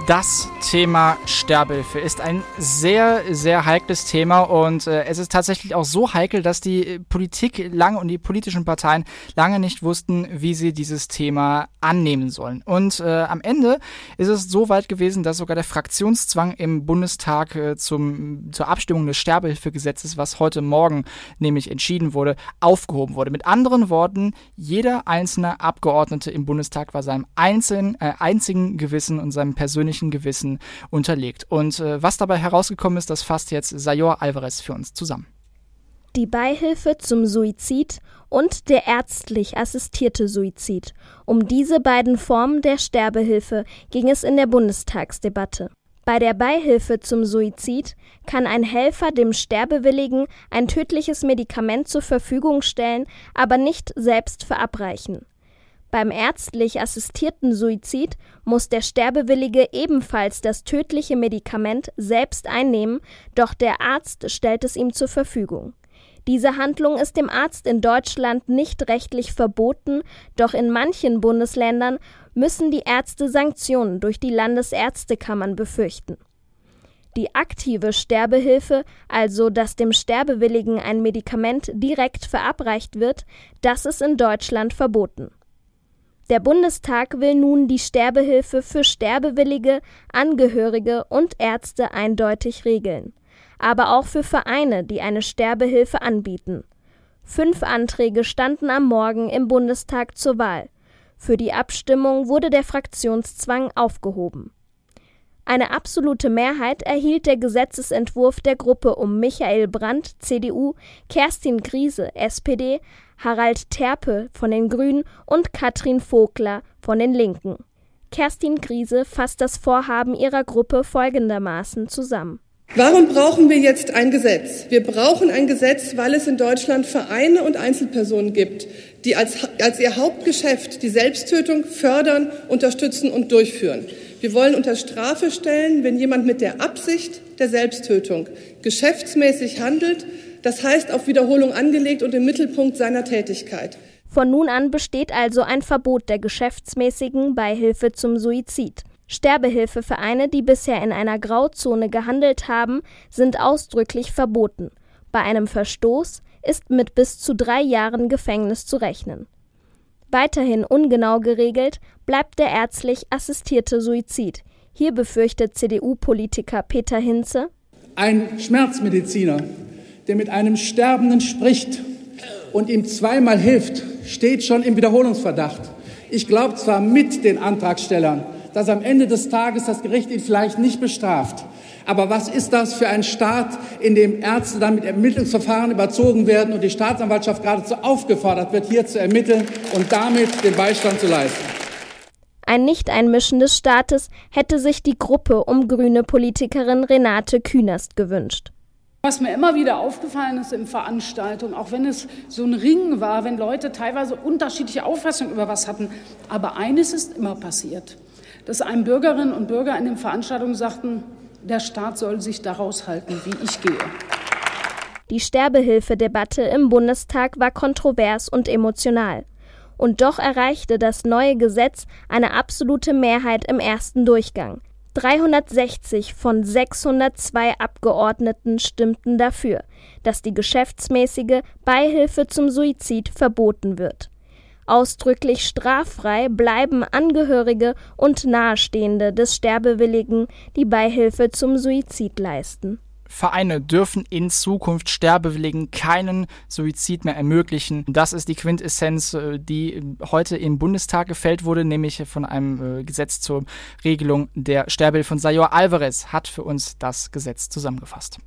Das Thema Sterbehilfe ist ein sehr, sehr heikles Thema und es ist tatsächlich auch so heikel, dass die Politik lange und die politischen Parteien lange nicht wussten, wie sie dieses Thema annehmen sollen. Und am Ende ist es so weit gewesen, dass sogar der Fraktionszwang im Bundestag zur Abstimmung des Sterbehilfegesetzes, was heute Morgen nämlich entschieden wurde, aufgehoben wurde. Mit anderen Worten, jeder einzelne Abgeordnete im Bundestag war seinem einzigen Gewissen und seinem persönlichen Gewissen unterlegt. Und was dabei herausgekommen ist, das fasst jetzt Sayor Alvarez für uns zusammen. Die Beihilfe zum Suizid und der ärztlich assistierte Suizid. Um diese beiden Formen der Sterbehilfe ging es in der Bundestagsdebatte. Bei der Beihilfe zum Suizid kann ein Helfer dem Sterbewilligen ein tödliches Medikament zur Verfügung stellen, aber nicht selbst verabreichen. Beim ärztlich assistierten Suizid muss der Sterbewillige ebenfalls das tödliche Medikament selbst einnehmen, doch der Arzt stellt es ihm zur Verfügung. Diese Handlung ist dem Arzt in Deutschland nicht rechtlich verboten, doch in manchen Bundesländern müssen die Ärzte Sanktionen durch die Landesärztekammern befürchten. Die aktive Sterbehilfe, also dass dem Sterbewilligen ein Medikament direkt verabreicht wird, das ist in Deutschland verboten. Der Bundestag will nun die Sterbehilfe für Sterbewillige, Angehörige und Ärzte eindeutig regeln, aber auch für Vereine, die eine Sterbehilfe anbieten. 5 Anträge standen am Morgen im Bundestag zur Wahl. Für die Abstimmung wurde der Fraktionszwang aufgehoben. Eine absolute Mehrheit erhielt der Gesetzesentwurf der Gruppe um Michael Brandt, CDU, Kerstin Griese, SPD, Harald Terpe von den Grünen und Katrin Vogler von den Linken. Kerstin Griese fasst das Vorhaben ihrer Gruppe folgendermaßen zusammen. Warum brauchen wir jetzt ein Gesetz? Wir brauchen ein Gesetz, weil es in Deutschland Vereine und Einzelpersonen gibt, die als ihr Hauptgeschäft die Selbsttötung fördern, unterstützen und durchführen. Wir wollen unter Strafe stellen, wenn jemand mit der Absicht der Selbsttötung geschäftsmäßig handelt, das heißt auf Wiederholung angelegt und im Mittelpunkt seiner Tätigkeit. Von nun an besteht also ein Verbot der geschäftsmäßigen Beihilfe zum Suizid. Sterbehilfevereine, die bisher in einer Grauzone gehandelt haben, sind ausdrücklich verboten. Bei einem Verstoß ist mit bis zu 3 Jahren Gefängnis zu rechnen. Weiterhin ungenau geregelt bleibt der ärztlich assistierte Suizid. Hier befürchtet CDU-Politiker Peter Hinze: Ein Schmerzmediziner, der mit einem Sterbenden spricht und ihm zweimal hilft, steht schon im Wiederholungsverdacht. Ich glaube zwar mit den Antragstellern, dass am Ende des Tages das Gericht ihn vielleicht nicht bestraft. Aber was ist das für ein Staat, in dem Ärzte dann mit Ermittlungsverfahren überzogen werden und die Staatsanwaltschaft geradezu aufgefordert wird, hier zu ermitteln und damit den Beistand zu leisten? Ein Nicht-Einmischen des Staates hätte sich die Gruppe um grüne Politikerin Renate Künast gewünscht. Was mir immer wieder aufgefallen ist in Veranstaltungen, auch wenn es so ein Ring war, wenn Leute teilweise unterschiedliche Auffassungen über was hatten, aber eines ist immer passiert, dass einem Bürgerinnen und Bürger in den Veranstaltungen sagten, der Staat soll sich daraus halten, wie ich gehe. Die Sterbehilfedebatte im Bundestag war kontrovers und emotional. Und doch erreichte das neue Gesetz eine absolute Mehrheit im ersten Durchgang. 360 von 602 Abgeordneten stimmten dafür, dass die geschäftsmäßige Beihilfe zum Suizid verboten wird. Ausdrücklich straffrei bleiben Angehörige und Nahestehende des Sterbewilligen, die Beihilfe zum Suizid leisten. Vereine dürfen in Zukunft Sterbewilligen keinen Suizid mehr ermöglichen. Das ist die Quintessenz, die heute im Bundestag gefällt wurde, nämlich von einem Gesetz zur Regelung der Sterbehilfe. Und Sayor Alvarez hat für uns das Gesetz zusammengefasst.